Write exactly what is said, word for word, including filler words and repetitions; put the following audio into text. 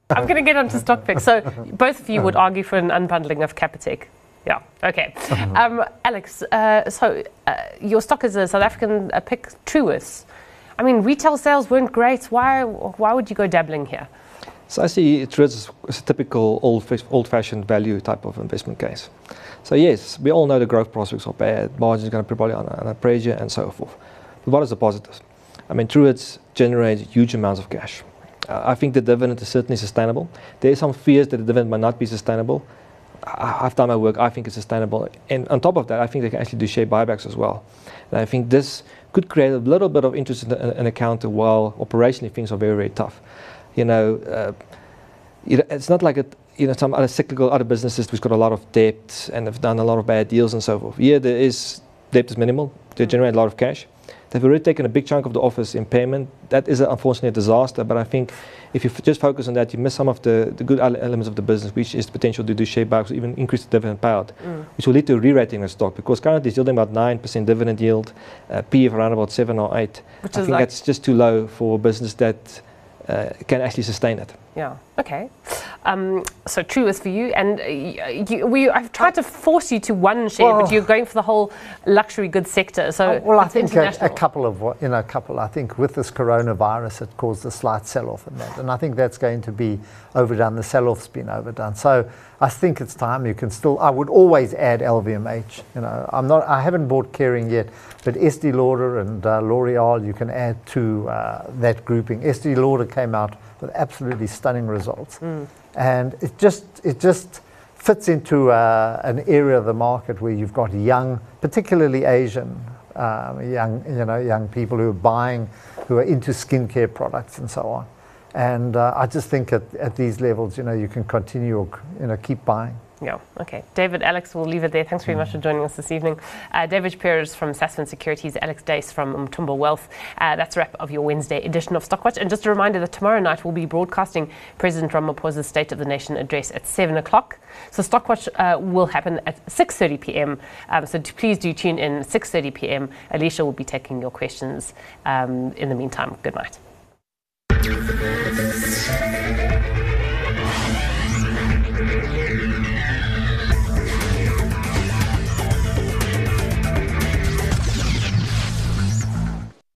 I'm going to get onto stock picks. So both of you would argue for an unbundling of Capitec. Yeah, okay. Um, Alex, uh, so uh, your stock is a South African uh, pick, Truworths. I mean, retail sales weren't great. Why Why would you go dabbling here? So I see Truworths as a typical old, old-fashioned value type of investment case. So yes, we all know the growth prospects are bad, margins are going to be probably under, under pressure and so forth. But what is the positives? I mean, Truworths generates huge amounts of cash. Uh, I think the dividend is certainly sustainable. There are some fears that the dividend might not be sustainable. I, I've done my work, I think it's sustainable. And on top of that, I think they can actually do share buybacks as well. And I think this could create a little bit of interest in, in, in a counter while operationally things are very, very tough. You know, uh, you know, it's not like it, you know, some other cyclical other businesses which got a lot of debt and have done a lot of bad deals and so forth. Here there is, debt is minimal, they generate a lot of cash. They've already taken a big chunk of the office impairment. That is unfortunately a disaster, but I think if you f just focus on that, you miss some of the, the good elements of the business, which is the potential to do share buybacks, even increase the dividend payout, mm. which will lead to a re-rating of stock, because currently it's yielding about nine percent dividend yield, uh, P E of around about seven or eight. Which I think like that's just too low for a business that uh, can actually sustain it. Yeah, okay. Um, so Truworths for you, and uh, you, we, I've tried to force you to one share, well, but you're going for the whole luxury goods sector. So uh, well, I think a, a couple of you know, a couple. I think with this coronavirus, it caused a slight sell-off in that, and I think that's going to be overdone. The sell-off's been overdone. So I think it's time. You can still. I would always add L V M H. You know, I'm not. I haven't bought Kering yet, but Estee Lauder and uh, L'Oreal, you can add to uh, that grouping. Estee Lauder came out with absolutely stunning results. Mm. And it just it just fits into uh, an area of the market where you've got young, particularly Asian, um, young you know young people who are buying, who are into skincare products and so on. And uh, I just think at, at these levels, you know, you can continue, you know, keep buying. Yeah, okay. David, Alex, we'll leave it there. Thanks very much for joining us this evening. Uh, David Pears from Sasfin Securities, Alex Dace from Umthombo Wealth. Uh, that's a wrap of your Wednesday edition of Stockwatch. And just a reminder that tomorrow night we'll be broadcasting President Ramaphosa's State of the Nation address at seven o'clock. So Stockwatch uh, will happen at six thirty p m Um, so please do tune in at six thirty p m Alicia will be taking your questions. Um, in the meantime, good night.